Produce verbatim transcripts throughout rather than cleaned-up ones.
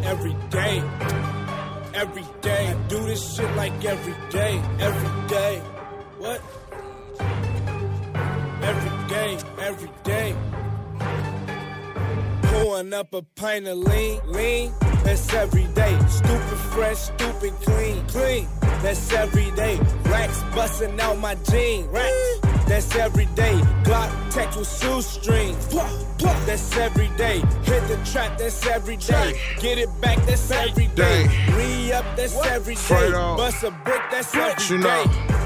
every day. Every day, I do this shit like every day, every day. What? Every day, every day. Pouring up a pint of lean, lean. That's every day. Stupid fresh, stupid clean, clean. That's every day. Racks busting out my jeans, racks. That's every day. Glock tech with shoestrings. That's every day. Hit the trap, that's every day. Get it back, that's every day. Re-up, that's every day. Bust a brick, that's every day.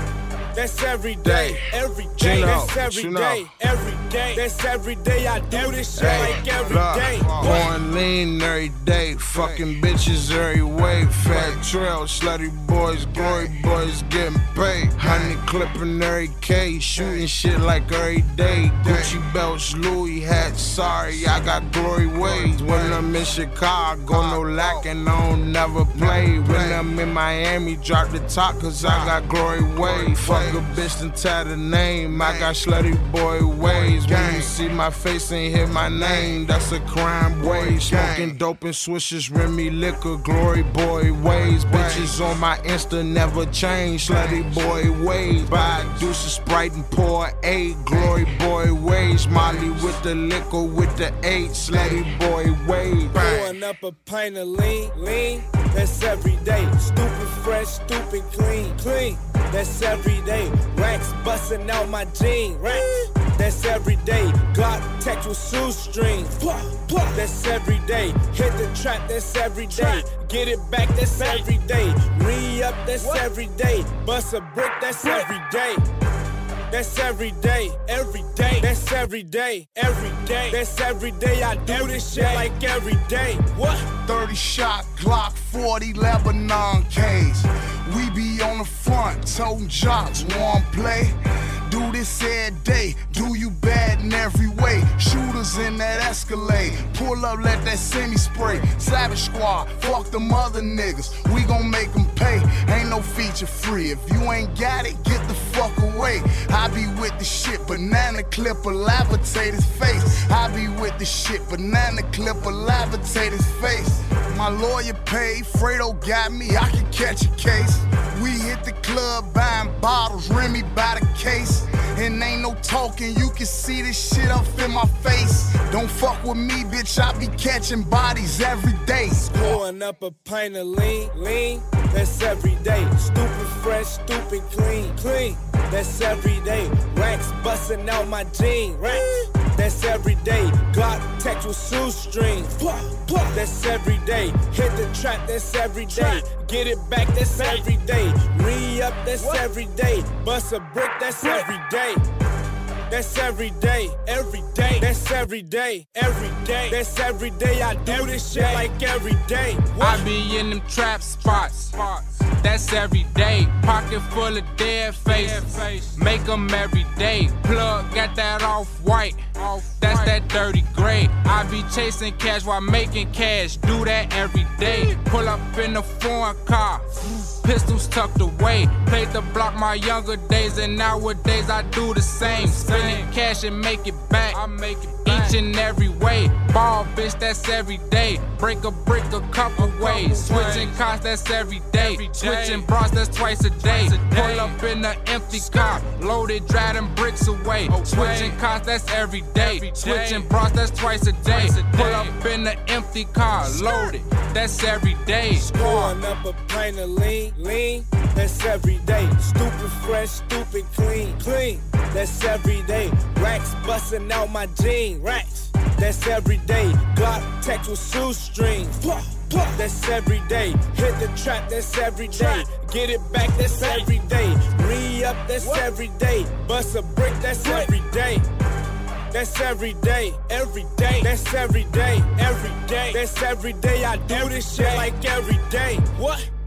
That's every day, every day, that's every day, every day, that's every day. I do this shit like every day. Pouring lean every day, fucking bitches every way. Fat trail, slutty boys, glory boys getting paid. Honey clipping every K, shooting shit like every day. Gucci belts, Louis hats, sorry, I got glory ways. When I'm in Chicago, no lacking, I don't never play. When I'm in Miami, drop the top, cause I got glory ways. Fuck a bitch and tie the name, I got slutty boy ways. When you see my face and hear my name, that's a crime wave. Smoking dope and swishes, Remy liquor, glory boy ways. Bitches on my Insta never change, slutty boy ways. Buy deuce of Sprite and pour eight, glory boy ways. Molly with the liquor with the eight, slutty boy ways. Pouring up a pint of lean, lean. That's every day. Stupid fresh, stupid clean, clean. That's every day. Racks busting out my jeans, racks. That's every day. Glock tech with shoestrings. That's every day. Hit the trap, that's every day. Get it back, that's every day. Re-up, that's every day. Bust a brick, that's every day. That's every day, every day. That's every day, every day. That's every day. I do this shit like every day. What? thirty shot Glock, forty Lebanon K's. We be on the front, toting jocks, one play. Do this every day, do you bad in every way. Shooters in that Escalade, pull up, let that semi spray. Savage Squad, fuck them other niggas, we gon' make them pay. Ain't no feature free, if you ain't got it, get the fuck away. I be with the shit, banana clipper, levitate his face. I be with the shit, banana clipper, levitate his face. My lawyer paid, Fredo got me, I can catch a case. We hit the club buying bottles, Remy by the case. And ain't no talking, you can see this shit up in my face. Don't fuck with me, bitch, I be catching bodies every day. Pouring up a pint of lean, lean. That's every day. Stupid fresh, stupid clean, clean. That's every day. Racks busting out my jeans, racks. That's every day. Glock tech with shoestrings. That's every day. Hit the trap, that's every day. Get it back, that's every day. Re-up, that's every day. Bust a brick, that's every day. That's every day, every day. That's every day, every day. That's every day. I do this shit like every day. What? I be in them trap spots. That's every day. Pocket full of dead faces. Make them every day. Plug got that off-white. That's that dirty gray. I be chasing cash while making cash. Do that every day. Pull up in a foreign car. Pistols tucked away. Played the block my younger days, and nowadays I do the same. Spending cash and make it back. I make it back. Each and every way. Ball bitch, that's every day. Break a brick a couple ways. Switching cars, that's every day. Switching bras, that's twice a day. Pull up in an empty car. Loaded, driving bricks away. Switching cars, that's every day. Switching bras, that's twice a day. Pull up in an empty car. Loaded, that's every day. Pouring up a pint of lean, lean. That's every day. Stupid fresh, stupid clean, clean. That's every day. Racks busting out my jeans, racks. That's every day. Glock tech with shoestrings. That's every day. Hit the trap, that's every day. Get it back, that's every day. Re-up, that's every day. Bust a brick, that's every day. That's every day, every day. That's every day, every day. That's every day. I do this shit like every day. What?